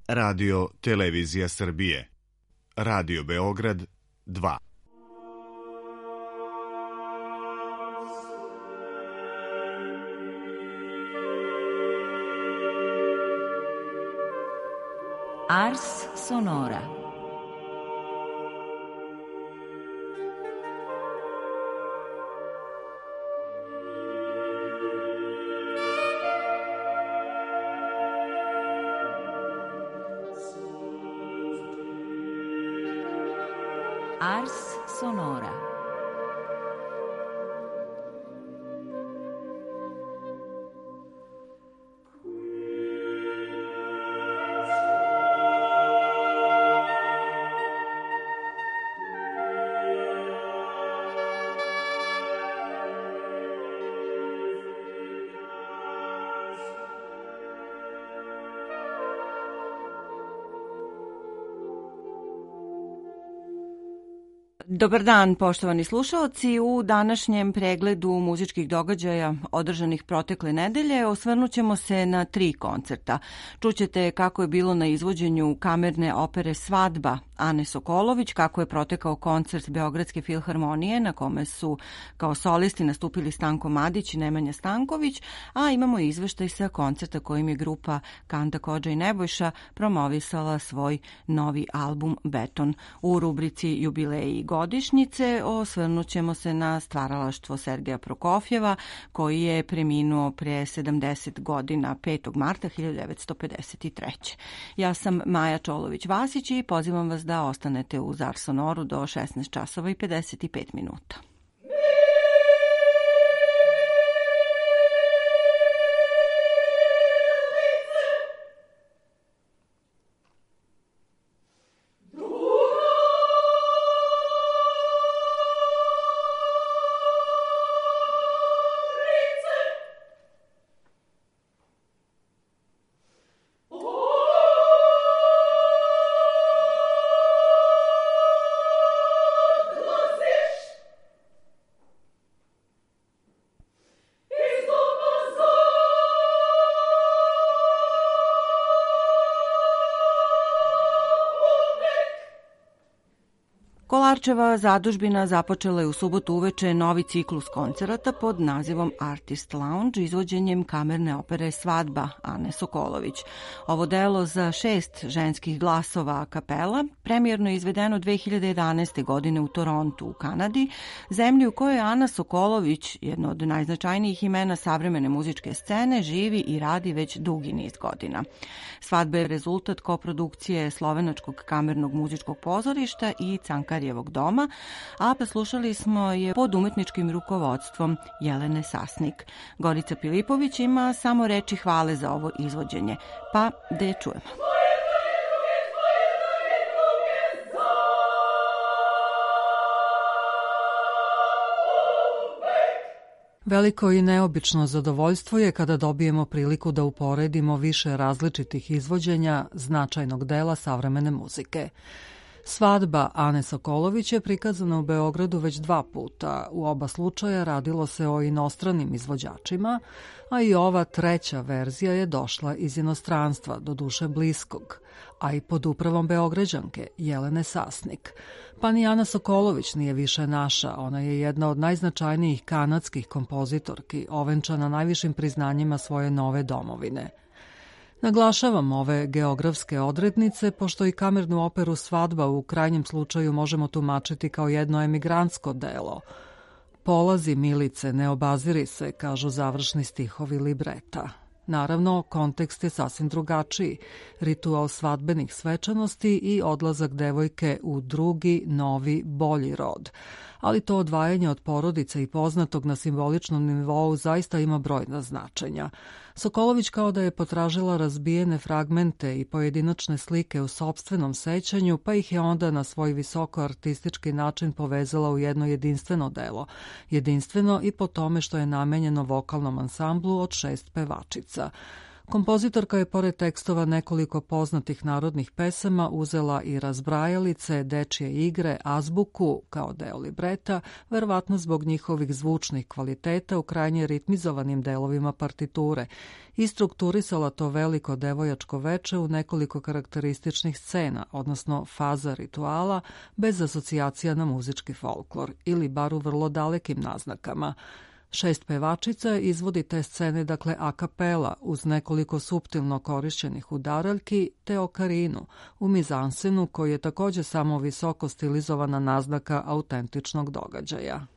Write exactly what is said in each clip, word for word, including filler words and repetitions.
Radio Televizija Srbije. Radio Beograd dva. Ars Sonora. Ars Sonora. Dobar dan, poštovani slušaoci. U današnjem pregledu muzičkih događaja održanih protekle nedelje osvrnut ćemo se na tri koncerta. Čućete kako je bilo na izvođenju kamerne opere Svadba Ane Sokolović, kako je protekao koncert Beogradske filharmonije na kome su kao solisti nastupili Stanko Madić i Nemanja Stanković, a imamo izveštaj sa koncerta kojim je grupa Kanda Kodža i Nebojša promovisala svoj novi album Beton. U rubrici Jubileji godišnjice osvrnut ćemo se na stvaralaštvo Sergeja Prokofjeva, koji je preminuo pre sedamdeset godina, petog marta hiljadu devetsto pedeset treće. Ja sam Maja Čolović-Vasić i pozivam vas da ostanete uz Ars Sonoru do šesnaest časova i pedeset pet minuta. Kolarčeva zadužbina započela je u subotu uveče novi ciklus koncerata pod nazivom Artist Lounge izvođenjem kamerne opere Svadba Ane Sokolović. Ovo delo za šest ženskih glasova a kapela premijerno je izvedeno dve hiljade jedanaeste. godine u Torontu u Kanadi, zemlji u kojoj Ana Sokolović, jedno od najznačajnijih imena savremene muzičke scene, živi i radi već dugi niz godina. Svadba je rezultat koprodukcije Slovenačkog kamernog muzičkog pozorišta i Cankarjevog doma, a poslušali smo je pod umetničkim rukovodstvom Jelene Sasnik. Gorica Pilipović ima samo reči hvale za ovo izvođenje, pa da je čujemo. Veliko i neobično zadovoljstvo je kada dobijemo priliku da uporedimo više različitih izvođenja značajnog dela savremene muzike. Svadba Ane Sokolović je prikazana u Beogradu već dva puta. U oba slučaja radilo se o inostranim izvođačima, a i ova treća verzija je došla iz inostranstva, do duše bliskog, a i pod upravom Beograđanke Jelene Sasnik. Pa ni Ana Sokolović nije više naša, ona je jedna od najznačajnijih kanadskih kompozitorki, ovenčana najvišim priznanjima svoje nove domovine. Naglašavam ove geografske odrednice, pošto i kamernu operu Svadba u krajnjem slučaju možemo tumačiti kao jedno emigrantsko delo. Polazi, Milice, ne obaziri se, kažu završni stihovi libreta. Naravno, kontekst je sasvim drugačiji, ritual svadbenih svečanosti i odlazak devojke u drugi, novi, bolji rod. Ali to odvajanje od porodice i poznatog na simboličnom nivou zaista ima brojna značenja. Sokolović kao da je potražila razbijene fragmente i pojedinačne slike u sopstvenom sećanju, pa ih je onda na svoj visoko artistički način povezala u jedno jedinstveno delo. Jedinstveno i po tome što je namenjeno vokalnom ansamblu od šest pevačica. Kompozitorka je pored tekstova nekoliko poznatih narodnih pesama uzela i razbrajalice, dečje igre, azbuku kao deo libreta, verovatno zbog njihovih zvučnih kvaliteta u krajnje ritmizovanim delovima partiture, i strukturisala to veliko devojačko veče u nekoliko karakterističnih scena, odnosno faza rituala, bez asocijacija na muzički folklor, ili bar u vrlo dalekim naznakama. Šest pevačica izvodi te scene, dakle a kapela, uz nekoliko suptilno korišćenih udaraljki, te okarinu, u mizansenu koji je također samo visoko stilizovana naznaka autentičnog događaja.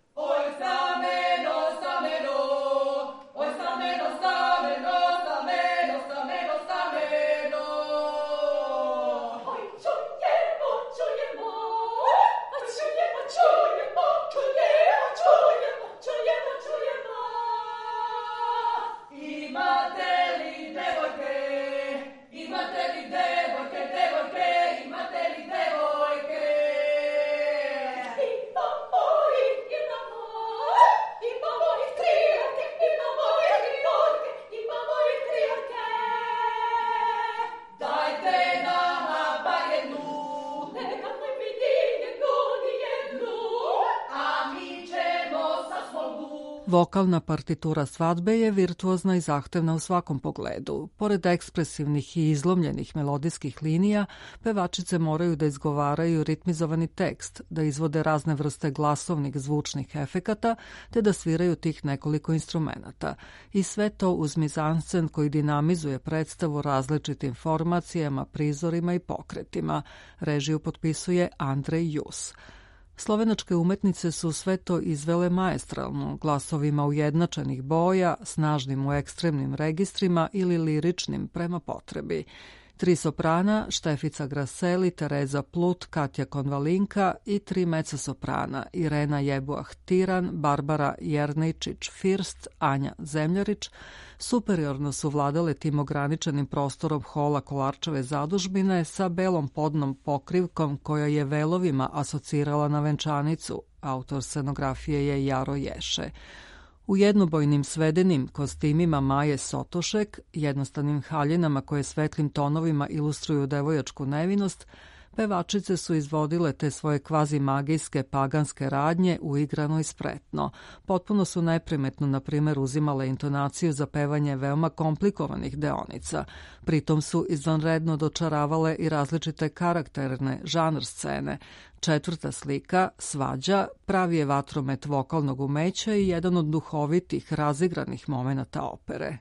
Vokalna partitura svadbe je virtuozna i zahtevna u svakom pogledu. Pored ekspresivnih i izlomljenih melodijskih linija, pevačice moraju da izgovaraju ritmizovani tekst, da izvode razne vrste glasovnih zvučnih efekata, te da sviraju tih nekoliko instrumenata. I sve to uz mizanscen koji dinamizuje predstavu različitim formacijama, prizorima i pokretima. Režiju potpisuje Andrej Jus. Slovenačke umetnice su sve to izvele maestralno, glasovima ujednačenih boja, snažnim u ekstremnim registrima ili liričnim prema potrebi. Tri soprana, Štefica Graseli, Tereza Plut, Katja Konvalinka i tri mezzosoprana, Irena Jebuah-Tiran, Barbara Jernejčić-First, Anja Zemljarić, superiorno su vladale tim ograničenim prostorom hola Kolarčeve zadužbine sa belom podnom pokrivkom koja je velovima asocirala na venčanicu. Autor scenografije je Jaro Ješe. U jednobojnim svedenim kostimima Maje Sotošek, jednostavnim haljinama koje svetlim tonovima ilustruju devojačku nevinost, pevačice su izvodile te svoje kvazi magijske paganske radnje uigrano i spretno. Potpuno su neprimetno, na primjer, uzimale intonaciju za pevanje veoma komplikovanih deonica. Pritom su izvanredno dočaravale i različite karakterne žanr scene. Četvrta slika, Svađa, pravi je vatromet vokalnog umeća i jedan od duhovitih, razigranih momenata opere.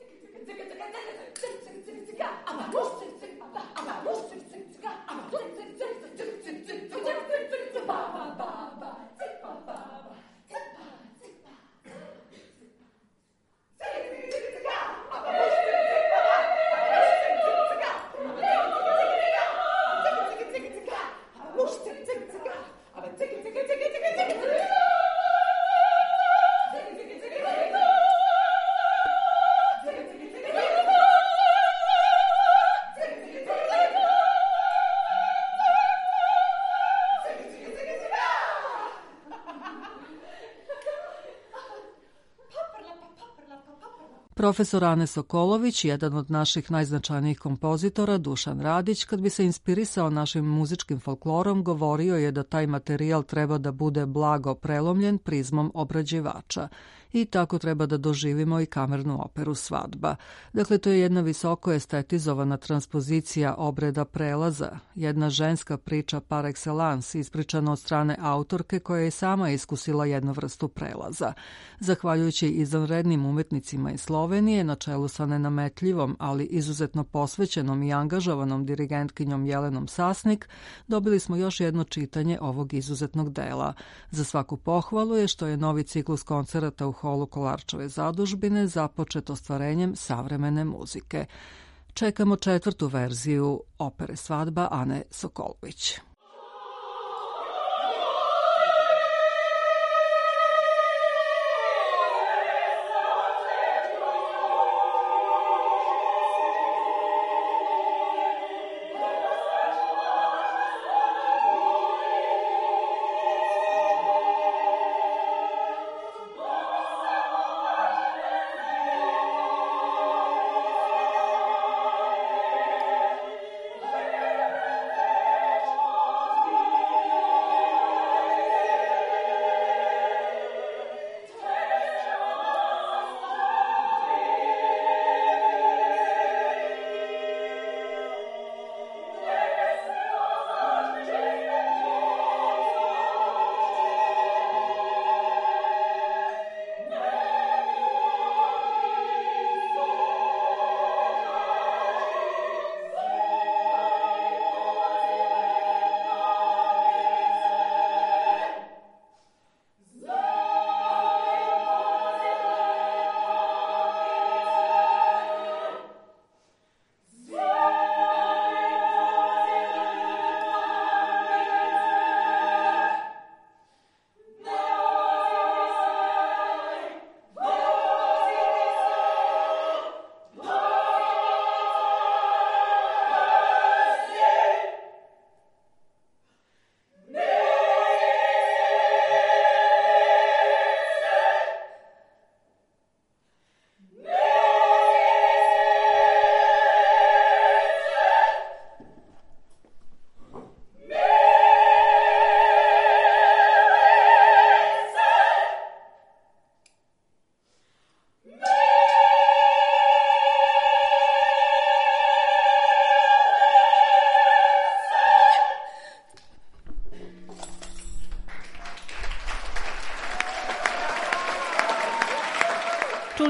Profesor Ane Sokolović, jedan od naših najznačajnijih kompozitora, Dušan Radić, kad bi se inspirisao našim muzičkim folklorom, govorio je da taj materijal treba da bude blago prelomljen prizmom obrađivača. I tako treba da doživimo i kamernu operu Svadba. Dakle, to je jedna visoko estetizovana transpozicija obreda prelaza, jedna ženska priča par excellence, ispričana od strane autorke koja je sama iskusila jednu vrstu prelaza. Zahvaljujući izvanrednim umetnicima iz Slovenije, na čelu sa nenametljivom, ali izuzetno posvećenom i angažovanom dirigentkinjom Jelenom Sasnik, dobili smo još jedno čitanje ovog izuzetnog dela. Za svaku pohvalu je što je novi ciklus koncerata u holu Kolarčeve zadužbine započet ostvarenjem savremene muzike. Čekamo četvrtu verziju opere Svadba Ane Sokolović.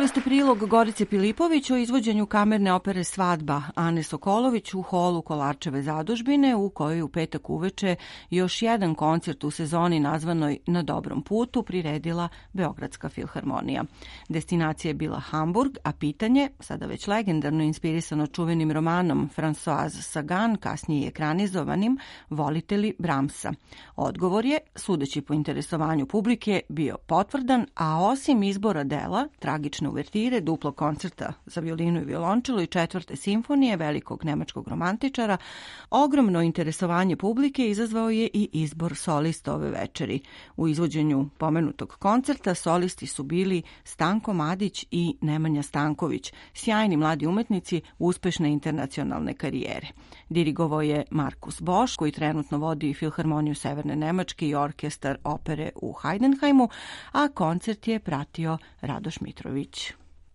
ste prilog Gorice Pilipović o izvođenju kamerne opere Svadba Ane Sokolović u holu Kolarčeve zadužbine, u kojoj u petak uveče još jedan koncert u sezoni nazvanoj Na dobrom putu priredila Beogradska filharmonija. Destinacija je bila Hamburg, a pitanje, sada već legendarno inspirisano čuvenim romanom Françoise Sagan, kasnije ekranizovanim, volite li Brahmsa? Odgovor je, sudeći po interesovanju publike, bio potvrdan, a osim izbora dela, tragične uvertire, duplog koncerta za violinu i violončelo i četvrte simfonije velikog nemačkog romantičara, ogromno interesovanje publike izazvao je i izbor solista ove večeri. U izvođenju pomenutog koncerta solisti su bili Stanko Madić i Nemanja Stanković, sjajni mladi umetnici uspešne internacionalne karijere. Dirigovao je Markus Bosch, koji trenutno vodi Filharmoniju Severne Nemačke i orkestar opere u Heidenheimu, a koncert je pratio Radoš Mitrović.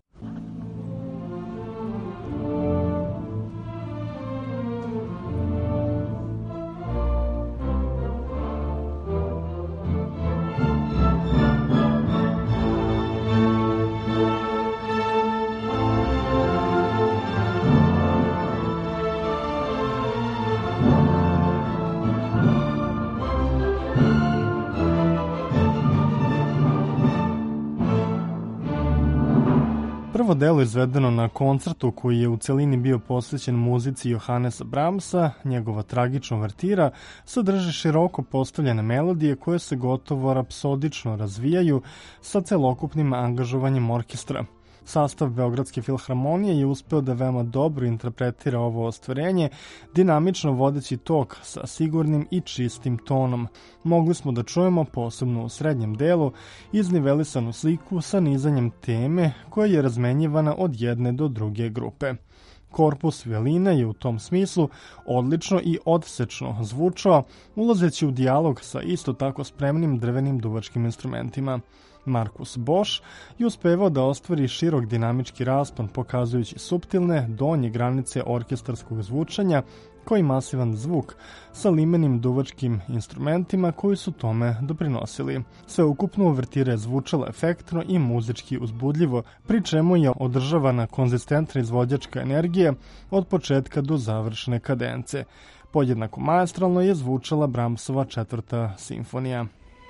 Prvo delo izvedeno na koncertu koji je u celini bio posvećen muzici Johannesa Brahmsa, njegova tragična uvertira, sadrži široko postavljene melodije koje se gotovo rapsodično razvijaju sa celokupnim angažovanjem orkestra. Sastav Beogradske filharmonije je uspeo da veoma dobro interpretira ovo ostvarenje, dinamično vodeći tok sa sigurnim i čistim tonom. Mogli smo da čujemo, posebno u srednjem delu, iznivelisanu sliku sa nizanjem teme koja je razmenjivana od jedne do druge grupe. Korpus violine je u tom smislu odlično i odsečno zvučao, ulazeći u dijalog sa isto tako spremnim drvenim duvačkim instrumentima. Markus Bosch je uspevao da ostvari širok dinamički raspon, pokazujući suptilne donje granice orkestarskog zvučanja, kao i masivan zvuk sa limenim duvačkim instrumentima koji su tome doprinosili. Sveukupno uvertira je zvučala efektno i muzički uzbudljivo, pri čemu je održavana konzistentna izvođačka energija od početka do završne kadence. Podjednako maestralno je zvučala Brahmsova četvrta simfonija.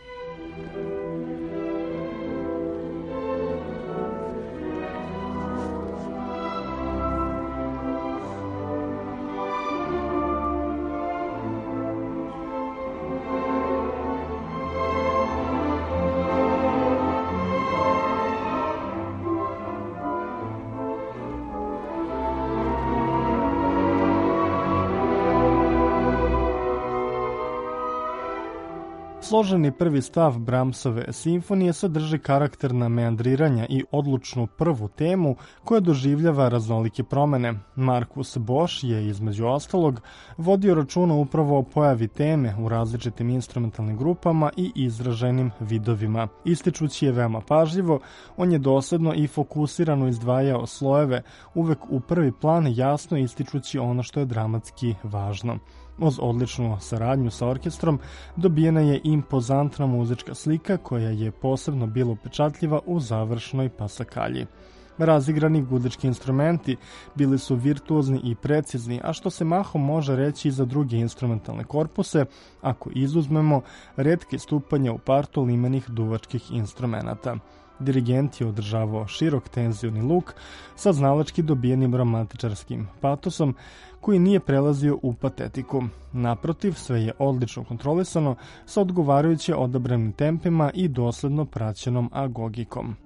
Složeni prvi stav Brahmsove simfonije sadrži karakterna meandriranja i odlučnu prvu temu koja doživljava raznolike promene. Markus Bosch je, između ostalog, vodio računa upravo o pojavi teme u različitim instrumentalnim grupama i izraženim vidovima. Ističući je veoma pažljivo, on je dosadno i fokusirano izdvajao slojeve, uvek u prvi plan jasno ističući ono što je dramatski važno. Uz odličnu saradnju sa orkestrom dobijena je impozantna muzička slika koja je posebno bila upečatljiva u završnoj pasakalji. Razigrani gudički instrumenti bili su virtuozni i precizni, a što se mahom može reći i za druge instrumentalne korpuse, ako izuzmemo retke stupanja u partu limenih duvačkih instrumenata. Dirigent je održavao širok tenzioni luk sa znalački dobijenim romantičarskim patosom koji nije prelazio u patetiku. Naprotiv, sve je odlično kontrolisano sa odgovarajuće odabranim tempima i dosledno praćenom agogikom.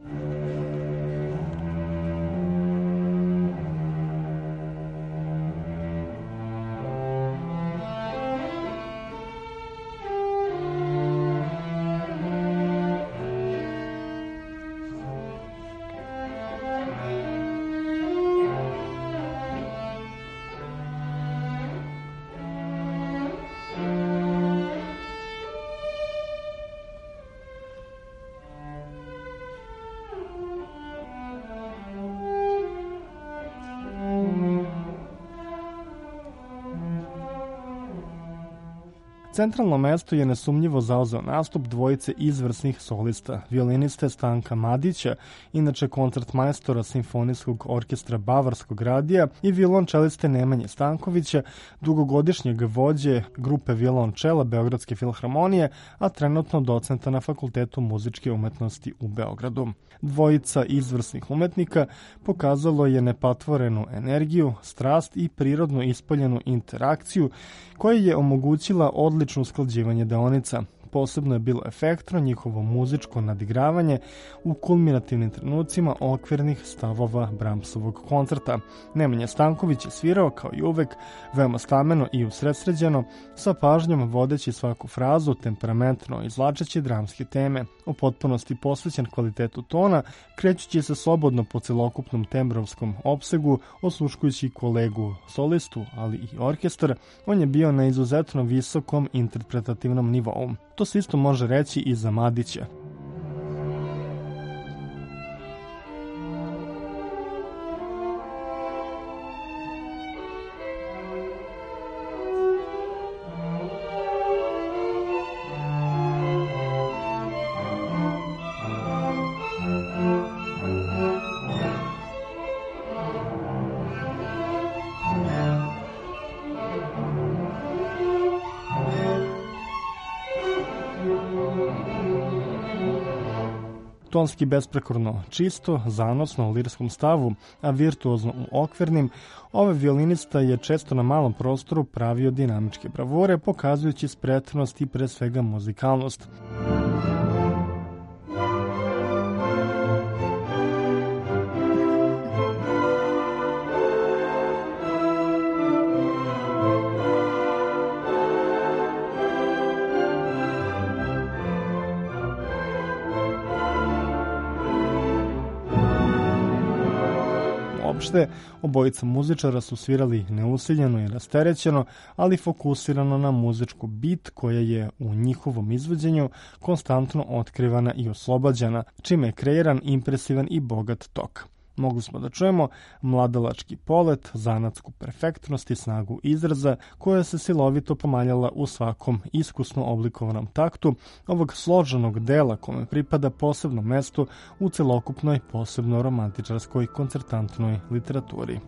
Centralno mesto je nesumnjivo zauzeo nastup dvojice izvrsnih solista, violiniste Stanka Madića, inače koncertmajstora Simfonijskog orkestra Bavarskog radija, i violončeliste Nemanje Stankovića, dugogodišnjeg vođe grupe violončela Beogradske filharmonije, a trenutno docenta na Fakultetu muzičke umetnosti u Beogradu. Dvojica izvrsnih umetnika pokazalo je nepatvorenu energiju, strast i prirodno ispoljenu interakciju koja je omogućila odlično usklađivanje deonica. Posebno je bilo efektno njihovo muzičko nadigravanje u kulminativnim trenucima okvirnih stavova Brahmsovog koncerta. Nemanja Stanković je svirao, kao i uvek, veoma stameno i usredsređeno, sa pažnjom vodeći svaku frazu, temperamentno izvlačeći dramske teme, u potpunosti posvećen kvalitetu tona, krećući se slobodno po celokupnom tembrovskom opsegu, osluškujući kolegu solistu, ali i orkestar. On je bio na izuzetno visokom interpretativnom nivou. To se isto može reći i za Madića. Tonski besprekorno čisto, zanosno u lirskom stavu, a virtuozno u okvirnim, ovaj violinista je često na malom prostoru pravio dinamičke bravure, pokazujući spretnost i pre svega muzikalnost. Uopšte, obojica muzičara su svirali neusiljeno i rasterećeno, ali fokusirano na muzičku bit koja je u njihovom izvođenju konstantno otkrivana i oslobađana, čime je kreiran impresivan i bogat tok. Mogli smo da čujemo mladalački polet, zanatsku perfektnost i snagu izraza koja se silovito pomaljala u svakom iskusno oblikovanom taktu ovog složenog dela kome pripada posebno mesto u celokupnoj posebno romantičarskoj koncertantnoj literaturi.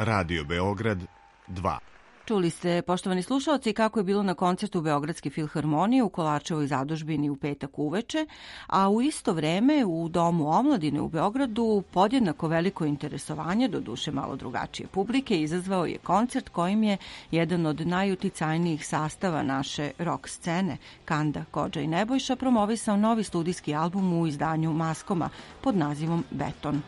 Radio Beograd dva. Čuli ste, poštovani slušalci, kako je bilo na koncertu Beogradske filharmonije u Kolarčevoj zadužbini u petak uveče, a u isto vreme u Domu omladine u Beogradu podjednako veliko interesovanje, do duše malo drugačije publike, izazvao je koncert kojim je jedan od najuticajnijih sastava naše rock scene, Kanda, Kodža i Nebojša, promovisao novi studijski album u izdanju Maskoma pod nazivom Beton.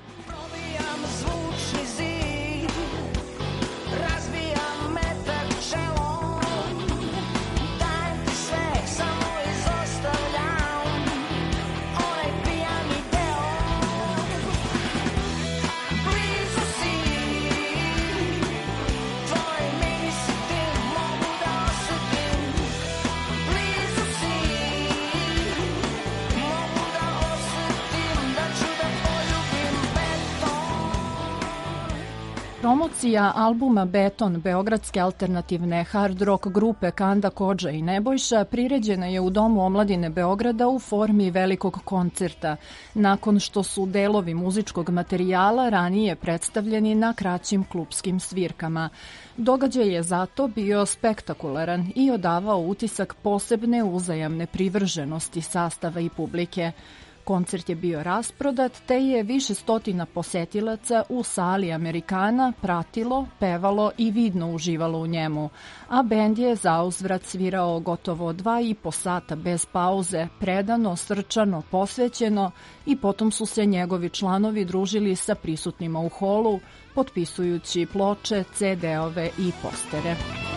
Promocija albuma Beton beogradske alternativne hard rock grupe Kanda, Kodža i Nebojša priređena je u Domu omladine Beograda u formi velikog koncerta, nakon što su delovi muzičkog materijala ranije predstavljeni na kraćim klupskim svirkama. Događaj je zato bio spektakularan i odavao utisak posebne uzajamne privrženosti sastava i publike. Koncert je bio rasprodat, te je više stotina posetilaca u sali Amerikana pratilo, pevalo i vidno uživalo u njemu, a bend je zauzvrat svirao gotovo dva i po sata bez pauze, predano, srčano, posvećeno, i potom su se njegovi članovi družili sa prisutnima u holu, potpisujući ploče, ce de-ove i postere.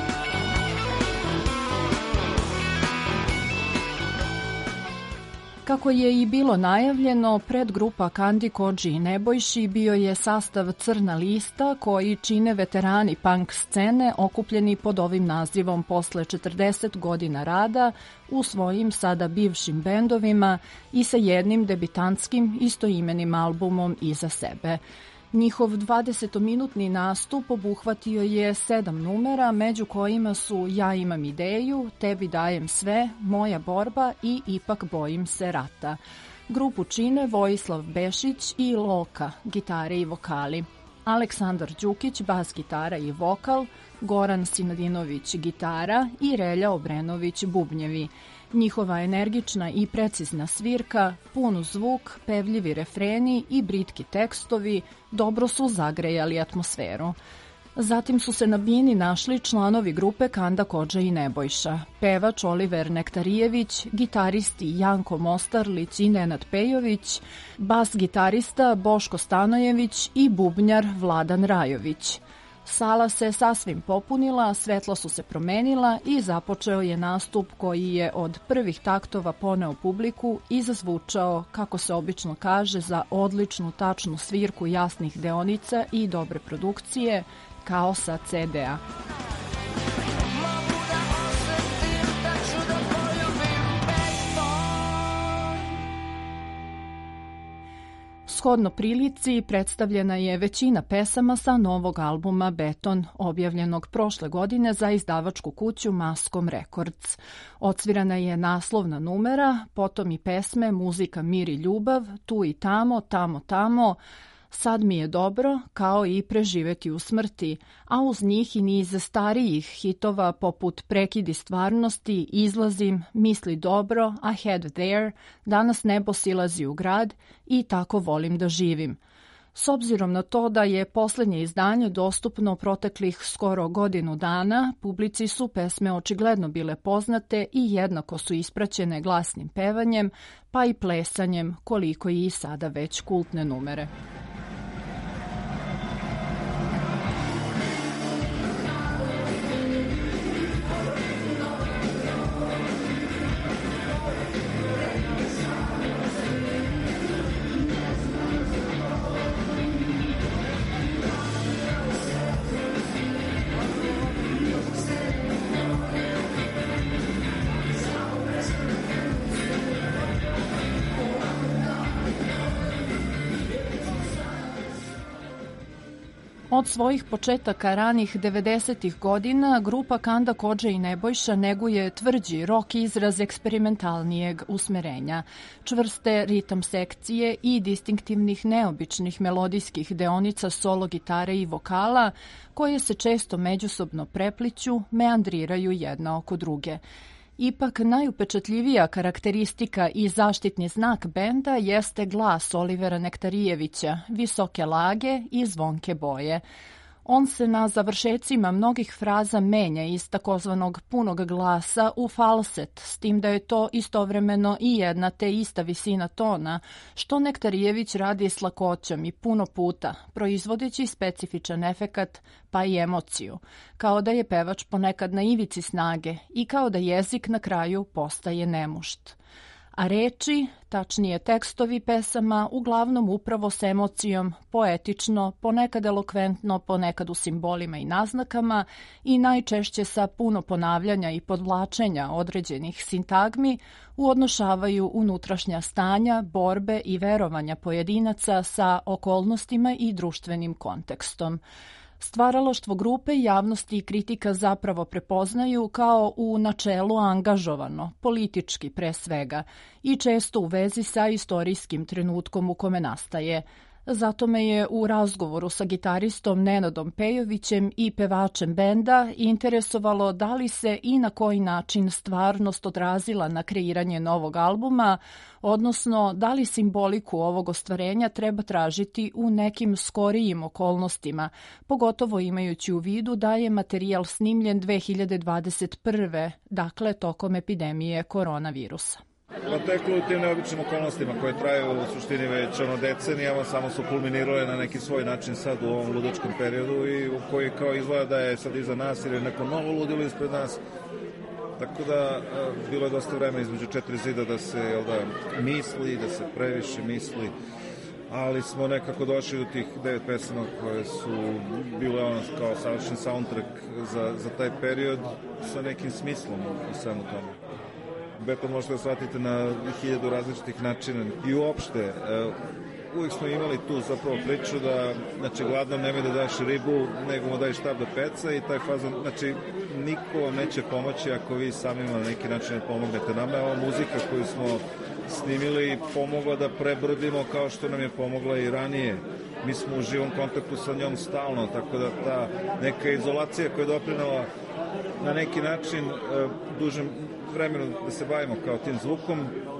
Kako je i bilo najavljeno, predgrupa Kandi, Kodži i Nebojši bio je sastav Crna lista koji čine veterani punk scene okupljeni pod ovim nazivom posle četrdeset godina rada u svojim sada bivšim bendovima i sa jednim debitantskim istoimenim albumom iza sebe. Njihov dvadesetominutni nastup obuhvatio je sedam numera, među kojima su Ja imam ideju, Tebi dajem sve, Moja borba i Ipak bojim se rata. Grupu čine Vojislav Bešić i Loka, gitare i vokali. Aleksandar Đukić, bas gitara i vokal, Goran Sinadinović, gitara i Relja Obrenović, bubnjevi. Njihova energična i precizna svirka, pun zvuk, pevljivi refreni i britki tekstovi dobro su zagrejali atmosferu. Zatim su se na bini našli članovi grupe Kanda, Kodža i Nebojša, pevač Oliver Nektarijević, gitaristi Janko Mostarlić i Nenad Pejović, bas gitarista Boško Stanojević i bubnjar Vladan Rajović. Sala se sasvim popunila, svetla su se promenila i započeo je nastup koji je od prvih taktova poneo publiku i zazvučao, kako se obično kaže, za odličnu tačnu svirku jasnih deonica i dobre produkcije, kao sa ce de-a. Shodno prilici predstavljena je većina pesama sa novog albuma Beton, objavljenog prošle godine za izdavačku kuću Maskom Records. Odsvirana je naslovna numera, potom i pesme Muzika, mir i ljubav, Tu i tamo, tamo, tamo, Sad mi je dobro, kao i Preživeti u smrti, a uz njih i niz starijih hitova poput Prekidi stvarnosti, Izlazim, Misli dobro, I had there, Danas nebo silazi u grad i Tako volim da živim. S obzirom na to da je poslednje izdanje dostupno proteklih skoro godinu dana, publici su pesme očigledno bile poznate i jednako su ispraćene glasnim pevanjem, pa i plesanjem, koliko i sada već kultne numere. Od svojih početaka ranih devedesetih godina grupa Kanda Kodže i Nebojša neguje tvrđi rock izraz eksperimentalnijeg usmerenja, čvrste ritam sekcije i distinktivnih neobičnih melodijskih deonica solo gitare i vokala koje se često međusobno prepliću, meandriraju jedna oko druge. Ipak najupečatljivija karakteristika i zaštitni znak benda jeste glas Olivera Nektarijevića, visoke lage i zvonke boje. On se na završecima mnogih fraza menja iz takozvanog punog glasa u falset, s tim da je to istovremeno i jedna te ista visina tona, što Nektarijević radi s lakoćom i puno puta, proizvodeći specifičan efekat pa i emociju, kao da je pevač ponekad na ivici snage i kao da jezik na kraju postaje nemušt. A reči, tačnije tekstovi pesama, uglavnom upravo s emocijom, poetično, ponekad elokventno, ponekad u simbolima i naznakama i najčešće sa puno ponavljanja i podvlačenja određenih sintagmi, uodnošavaju unutrašnja stanja, borbe i verovanja pojedinaca sa okolnostima i društvenim kontekstom. Stvaralaštvo grupe javnosti i kritika zapravo prepoznaju kao u načelu angažovano, politički pre svega, i često u vezi sa istorijskim trenutkom u kome nastaje. Zato me je u razgovoru sa gitaristom Nenadom Pejovićem i pevačem benda interesovalo da li se i na koji način stvarnost odrazila na kreiranje novog albuma, odnosno da li simboliku ovog ostvarenja treba tražiti u nekim skorijim okolnostima, pogotovo imajući u vidu da je materijal snimljen dve hiljade dvadeset prve, dakle tokom epidemije koronavirusa. Pa teklo u tim neobičnim okolnostima koje traju u suštini već ono decenijama, samo su kulminirale na neki svoj način sad u ovom ludačkom periodu i u koji kao izgleda da je sad iza nas ili je neko novo ludilo ispred nas. Tako da bilo je dosta vremena između četiri zida da se jel da, misli, da se previše misli, ali smo nekako došli do tih devet pesama koje su bile ono kao savršen soundtrack za, za taj period sa nekim smislom u svemu tome. Beton možete da shvatite na hiljadu različitih načina i uopšte uvijek smo imali tu zapravo priču da znači gladnom nemoj da daš ribu nego mu daj štab da peca i taj fazon, znači niko vam neće pomoći ako vi samima na neki način pomognete. Nama je ova muzika koju smo snimili pomogla da prebrodimo kao što nam je pomogla i ranije. Mi smo u živom kontaktu sa njom stalno, tako da ta neka izolacija koja je doprinala na neki način dužem vremenu da se bavimo kao tim zvukom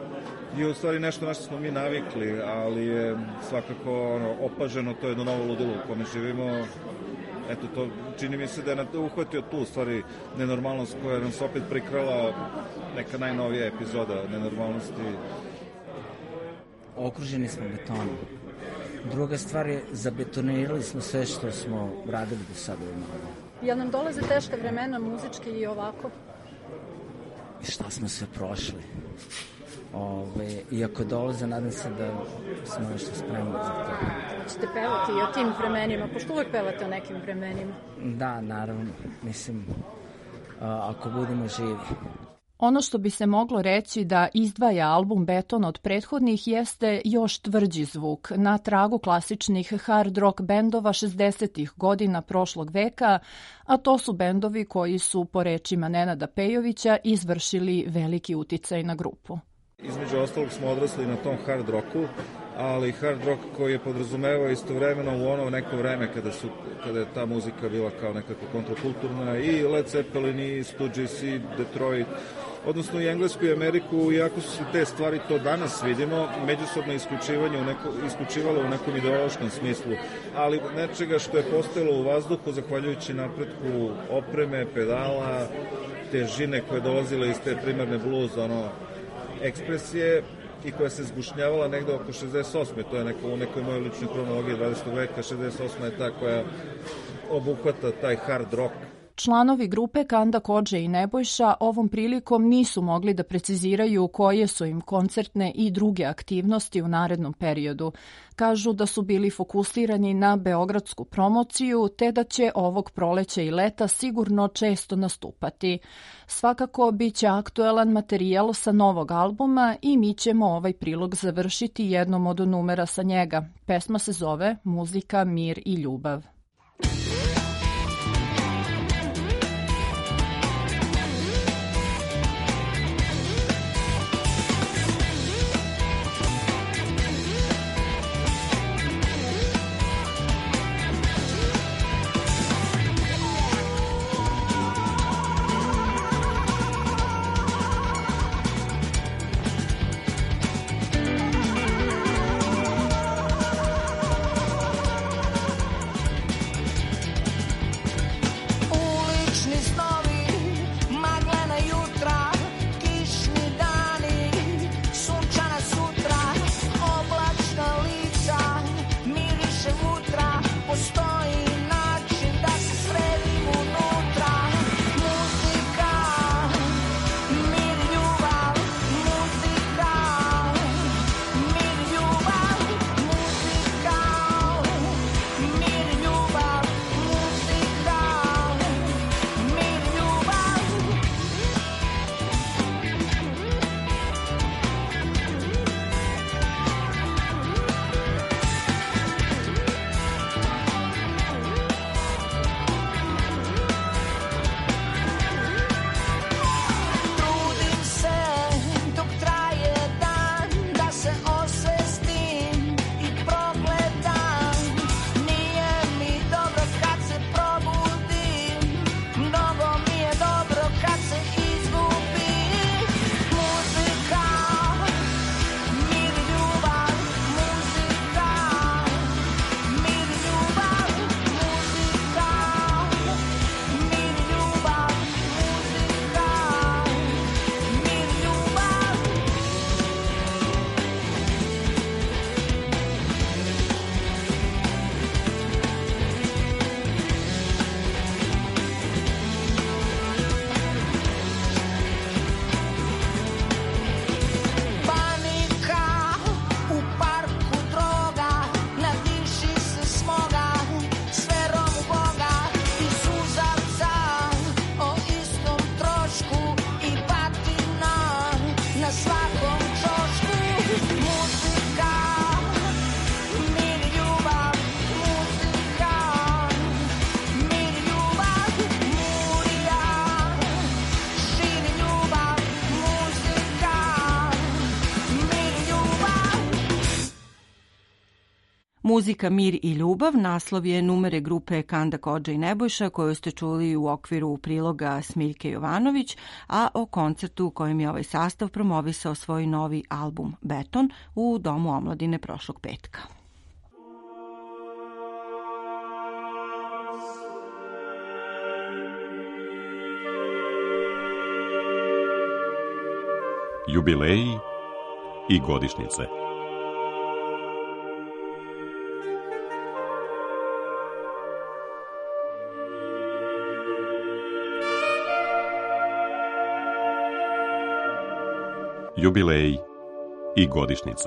je u stvari nešto na što smo mi navikli, ali je svakako ono, opaženo to jedno novo ludilo u kome živimo. Eto, to čini mi se da je uhvatio tu u stvari nenormalnost koja nam se opet prikrala neka najnovija epizoda nenormalnosti. Okruženi smo betonom. Druga stvar je, zabetonirali smo sve što smo radili do sada. Jel nam dolaze teška vremena muzički i ovako? Šta smo sve prošli. Ove, iako dolaze, nadam se da smo nešto spremni za to. Hoćete pevati i o tim vremenima, pošto uvek pevate o nekim vremenima. Da, naravno. Mislim, a, ako budemo živi. Ono što bi se moglo reći da izdvaja album Beton od prethodnih jeste još tvrđi zvuk, na tragu klasičnih hard rock bendova šezdesetih godina prošlog veka, a to su bendovi koji su, po rečima Nenada Pejovića, izvršili veliki uticaj na grupu. Između ostalog smo odrasli na tom hard rocku, ali hard rock koji je podrazumevao istovremeno u ono neko vreme kada, su, kada je ta muzika bila kao nekako kontrakulturna, i Led Zeppelin, i Stooges, i Detroit, odnosno i Englesku i Ameriku, iako su se te stvari, to danas vidimo, međusobno isključivanje u neko, isključivalo u nekom ideološkom smislu, ali nečega što je postojalo u vazduhu zahvaljujući napretku opreme, pedala, težine koje dolazile iz te primarne blues, ono, ekspresije, i koja se zgušnjavala negde oko šezdeset osme. To je neko, u nekoj mojoj ličnoj kronologiji dvadesetog veka, šezdeset osma je ta koja obuhvata taj hard rock. Članovi grupe Kanda Kodže i Nebojša ovom prilikom nisu mogli da preciziraju koje su im koncertne i druge aktivnosti u narednom periodu. Kažu da su bili fokusirani na beogradsku promociju, te da će ovog proleća i leta sigurno često nastupati. Svakako biće aktuelan materijal sa novog albuma i mi ćemo ovaj prilog završiti jednom od numera sa njega. Pesma se zove Muzika, mir i ljubav. Muzika, mir i ljubav naslov je numere grupe Kanda, Kodža i Nebojša koju ste čuli u okviru priloga Smiljke Jovanović, a o koncertu u kojem je ovaj sastav promovisao svoj novi album Beton u Domu omladine prošlog petka. Jubileji i godišnjice. Jubileji i godišnjice.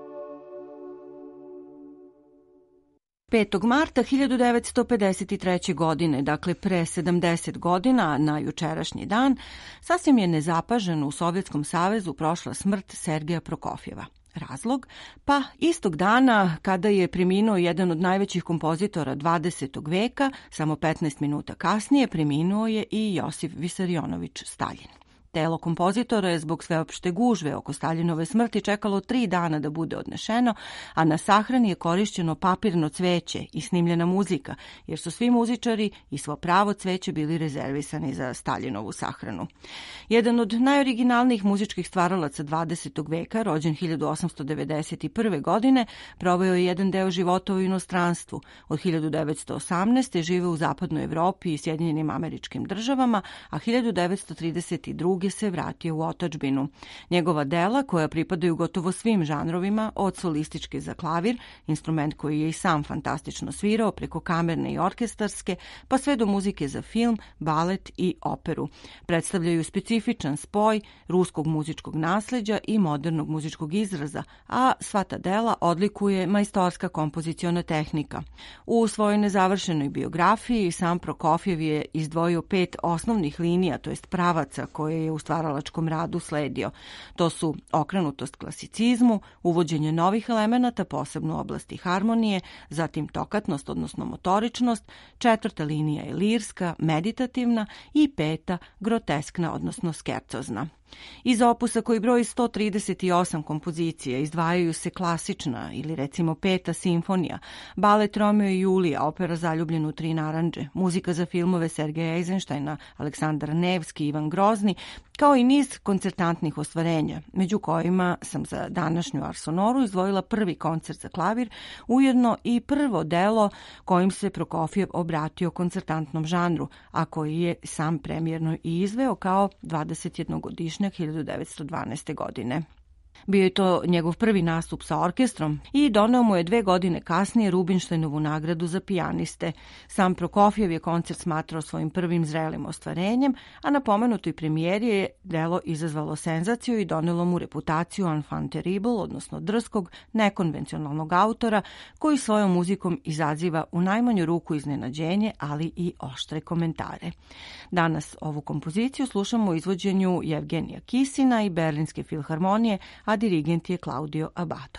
petog marta hiljadu devetsto pedeset treće. godine, dakle pre sedamdeset godina na jučerašnji dan, sasvim je nezapaženo u Sovjetskom savezu prošla smrt Sergeja Prokofjeva. Razlog? Pa istog dana kada je preminuo jedan od najvećih kompozitora dvadesetog veka, samo petnaest minuta kasnije preminuo je i Josif Visarionović Staljin. Telo kompozitora je zbog sveopšte gužve oko Staljinove smrti čekalo tri dana da bude odnešeno, a na sahrani je korišćeno papirno cveće i snimljena muzika, jer su svi muzičari i svo pravo cveće bili rezervisani za Staljinovu sahranu. Jedan od najoriginalnijih muzičkih stvaralaca dvadesetog veka, rođen hiljadu osamsto devedeset prve. godine, proveo je jedan deo života u inostranstvu. Od hiljadu devetsto osamnaeste. žive u zapadnoj Evropi i Sjedinjenim Američkim Državama, a hiljadu devetsto trideset druge. se vratio u otadžbinu. Njegova dela, koja pripadaju gotovo svim žanrovima, od solističke za klavir, instrument koji je i sam fantastično svirao, preko kamerne i orkestarske, pa sve do muzike za film, balet i operu. Predstavljaju specifičan spoj ruskog muzičkog nasleđa i modernog muzičkog izraza, a sva ta dela odlikuje majstorska kompoziciona tehnika. U svojoj nezavršenoj biografiji sam Prokofjev je izdvojio pet osnovnih linija, to jest pravaca koje je u stvaralačkom radu sledio. To su okrenutost klasicizmu, uvođenje novih elemenata, posebno u oblasti harmonije, zatim tokatnost, odnosno motoričnost, četvrta linija je lirska, meditativna i peta groteskna, odnosno skercozna. Iz opusa koji broji sto trideset osam kompozicija izdvajaju se klasična ili recimo peta simfonija, balet Romeo i Julija, opera Zaljubljen u tri narandže, muzika za filmove Sergeja Eizenštajna, Aleksandar Nevski, Ivan Grozni, kao i niz koncertantnih ostvarenja, među kojima sam za današnju Arsonoru izdvojila prvi koncert za klavir, ujedno i prvo delo kojim se Prokofjev obratio koncertantnom žanru, a koji je sam premijerno i izveo kao dvadesetjednogodišnjak hiljadu devetsto dvanaeste. godine. Bio je to njegov prvi nastup sa orkestrom i doneo mu je dve godine kasnije Rubinštajnovu nagradu za pijaniste. Sam Prokofjev je koncert smatrao svojim prvim zrelim ostvarenjem, a na pomenutoj premijeri je delo izazvalo senzaciju i donelo mu reputaciju enfant terrible, odnosno drskog, nekonvencionalnog autora, koji svojom muzikom izaziva u najmanju ruku iznenađenje, ali i oštre komentare. Danas ovu kompoziciju slušamo u izvođenju Jevgenija Kisina i Berlinske filharmonije, a dirigent je Claudio Abbado.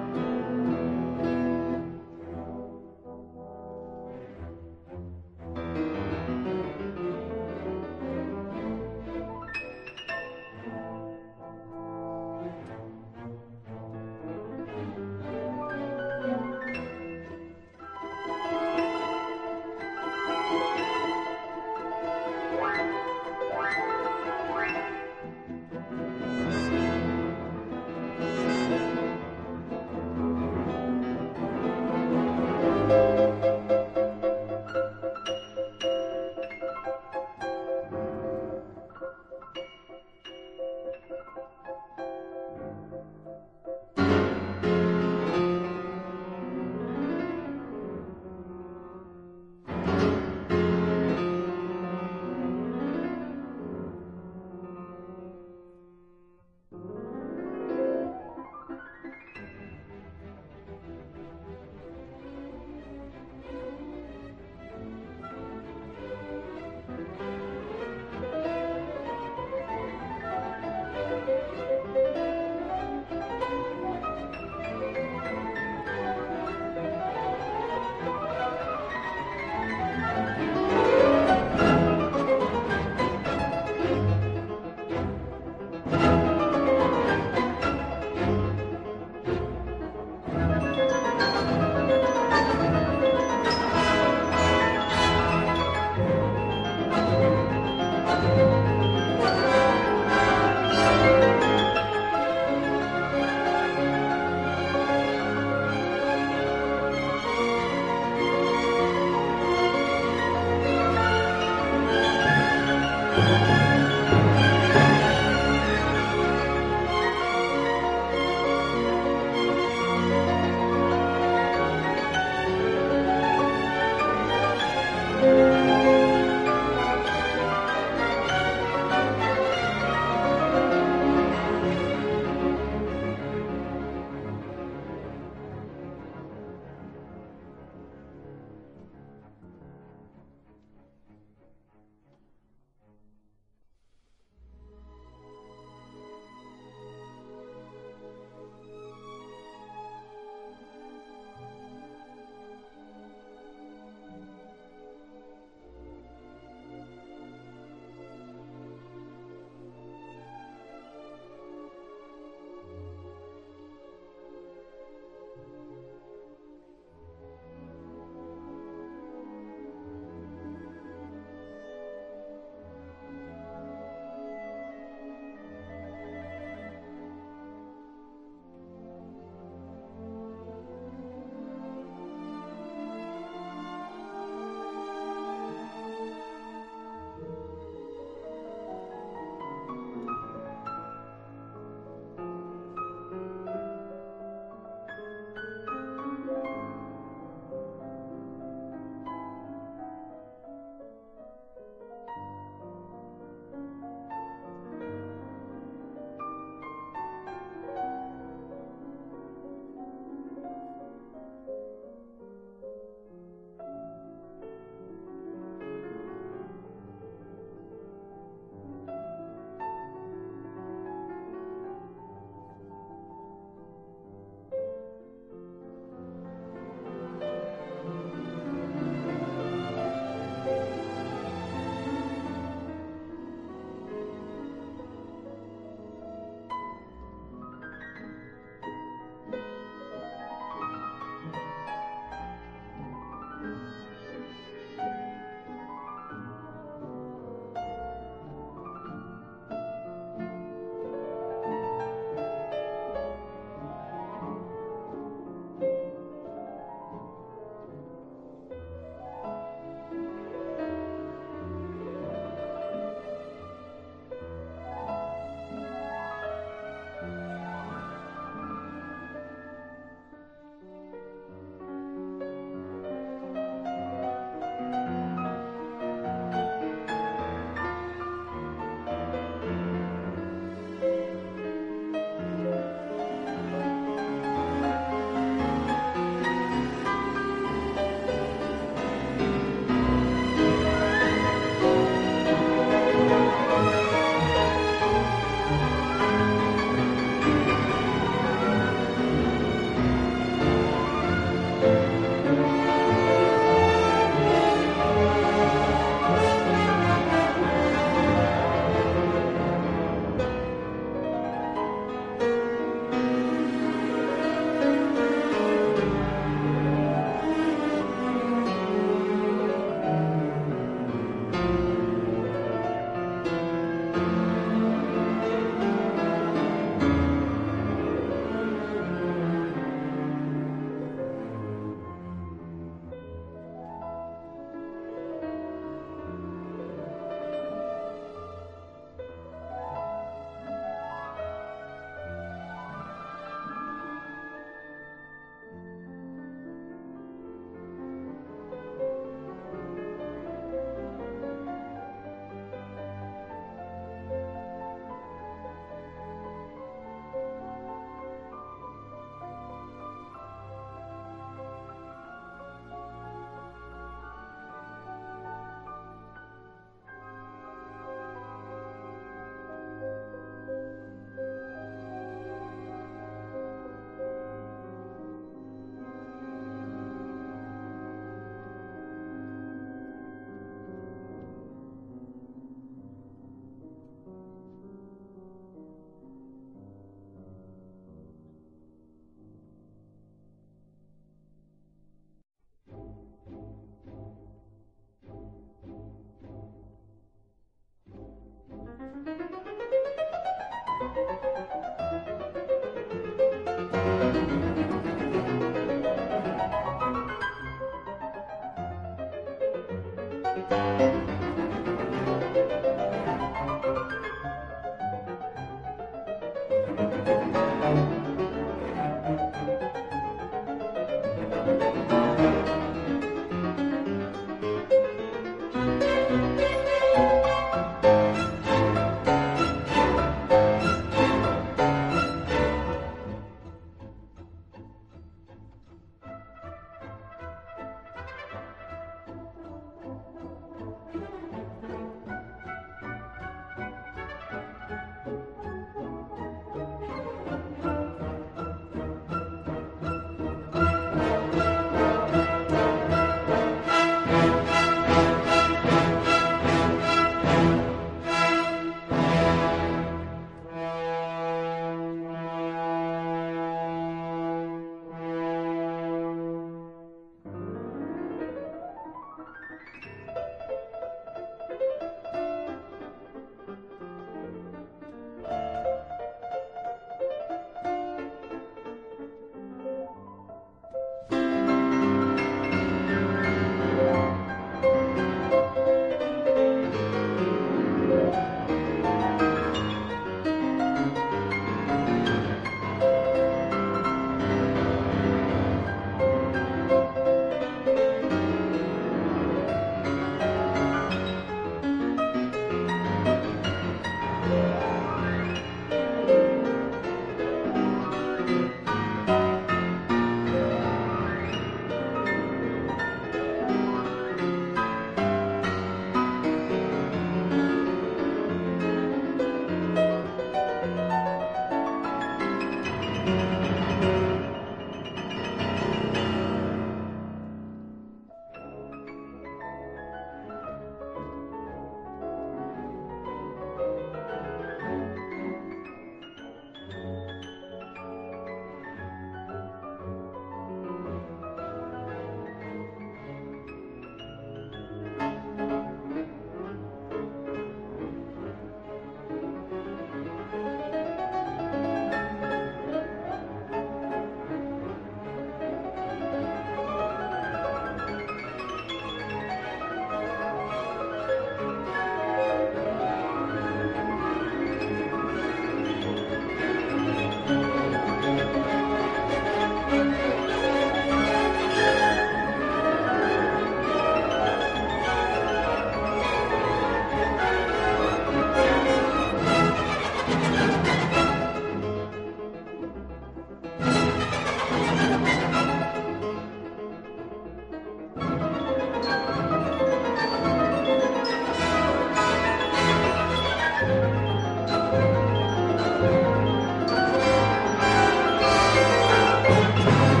Thank you.